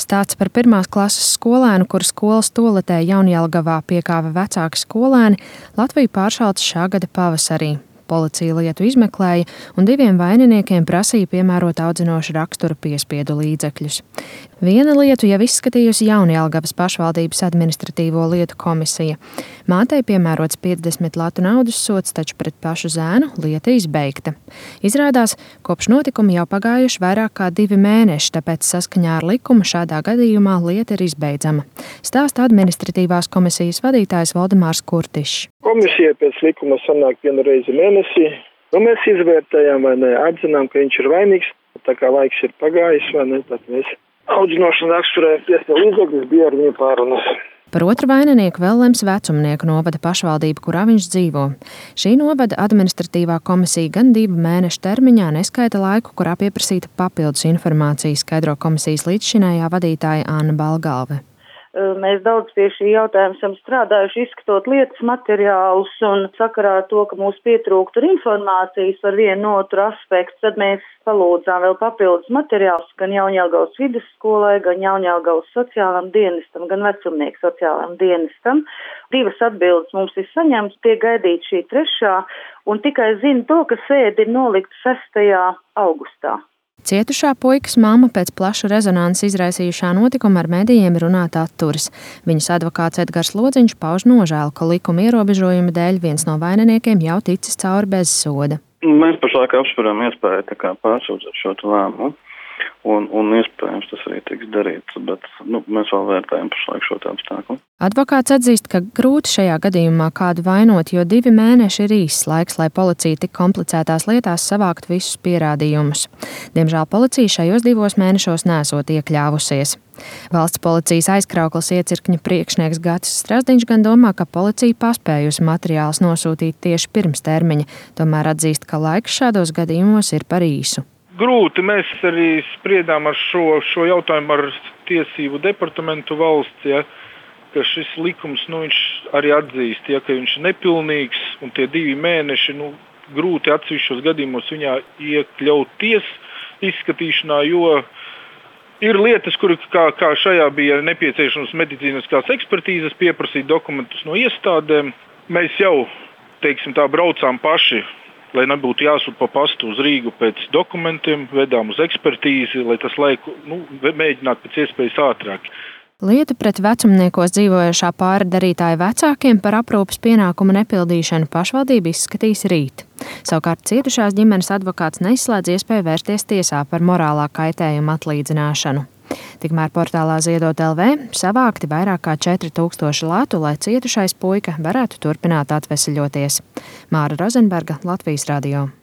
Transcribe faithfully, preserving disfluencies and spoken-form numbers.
Stāsts par pirmās klases skolēnu, kuru skolas toaletē Jaunjelgavā piekāva vecāki skolēni, Latviju pāršalts šā gada pavasarī. Policija lietu izmeklēja un diviem vaininiekiem prasīja piemērot audzinošu rakstura piespiedu līdzekļus. Viena lietu jau izskatījusi Jaunjelgavas pašvaldības administratīvo lietu komisija. Mātei piemērots piecdesmit latu naudas sods, taču pret pašu zēnu lieta izbeigta. Izrādās, kopš notikuma jau pagājuši vairāk kā divi mēneši, tāpēc saskaņā ar likumu šādā gadījumā lieta ir izbeidzama. Stāsta administratīvās komisijas vadītājs Valdemārs Kurtišs. Komisija pēc likuma sanāk vienu reizi mēnesī. Nu, mēs izvērtējām, vai ne, atzinām, ka viņš ir vainīgs. Tā kā laiks ir pagājis, vai ne, tad mēs audzinošana raksturē piespiedu līdzekļus bija ar viņu pārunas. Par otru vaininieku vēl lems Vecumnieku novada pašvaldība, kurā viņš dzīvo. Šī novada administratīvā komisija gan divu mēnešu termiņā neskaita laiku, kurā pieprasīta papildus informācija, skaidro komisijas līdzšinējā vadītāja Anna Balgalve. Mēs daudz pie šī jautājuma esam strādājuši, izskatot lietas materiālus un sakarā ar to, ka mums pietrūktu informācijas par vienu no otru aspektu, tad mēs palūdzām vēl papildus materiālus gan Jaunjelgavas vidusskolai, gan Jaunjelgavas sociālam dienestam, gan Vecumnieku sociālam dienestam. Divas atbildes mums ir saņemts, tiek gaidīt šī trešā, un tikai zinu to, ka sēde ir nolikta sestajā augustā. Cietušā puikas mamma pēc plašu rezonansi izraisījušā notikuma ar medijiem runāt atturas. Viņas advokāts Edgars Lodziņš pauž nožēlu, ka likuma ierobežojuma dēļ viens no vaininiekiem jau ticis cauri bez soda. Mēs pašlaik apsveram iespēju tā kā pārsūdzēt šo lēmumu, un, un iespējams tas arī tiks darīts, bet nu, mēs vēl vērtējam pašlaik šo apstākli. Advokāts atzīst, ka grūti šajā gadījumā kādu vainot, jo divi mēneši ir īss laiks, lai policija tik komplicētās lietās savākt visus pierādījumus. Diemžēl policija šajos divos mēnešos nesot iekļāvusies. Valsts policijas aizkrauklis iecirkņa priekšnieks Gatis Strazdiņš gan domā, ka policija paspējusi materiālus nosūtīt tieši pirms termiņa, tomēr atzīst, ka laiks šādos gadījumos ir par īsu. Grūti, mēs arī spriedām ar šo, šo jautājumu ar tiesību departamentu valsts, ja, ka šis likums, nu, viņš arī atzīst, ja, ka viņš ir nepilnīgs un tie divi mēneši, nu, grūti atsevišķos gadījumos viņā iekļauties izskatīšanā, jo ir lietas, kur kā, kā šajā bija nepieciešams medicīniskās ekspertīzes, pieprasīt dokumentus no iestādēm. Mēs jau, teiksim tā, braucām paši, lai nebūtu jāsūt pa pastu uz Rīgu pēc dokumentiem, vedām uz ekspertīzi, lai tas laiku nu, mēģinātu pēc iespējas ātrāk. Lietu pret vecumniekos dzīvojošā pāra darītāja vecākiem par aprūpes pienākumu nepildīšanu pašvaldība izskatīs rīt. Savukārt cietušās ģimenes advokāts neizslēdz iespēju vērsties tiesā par morālā kaitējuma atlīdzināšanu. Tikmēr portālā Ziedot L V savākti vairāk kā četri tūkstoši latu, lai cietušais puika varētu turpināt atveseļoties. Māra Rozenberga, Latvijas radio.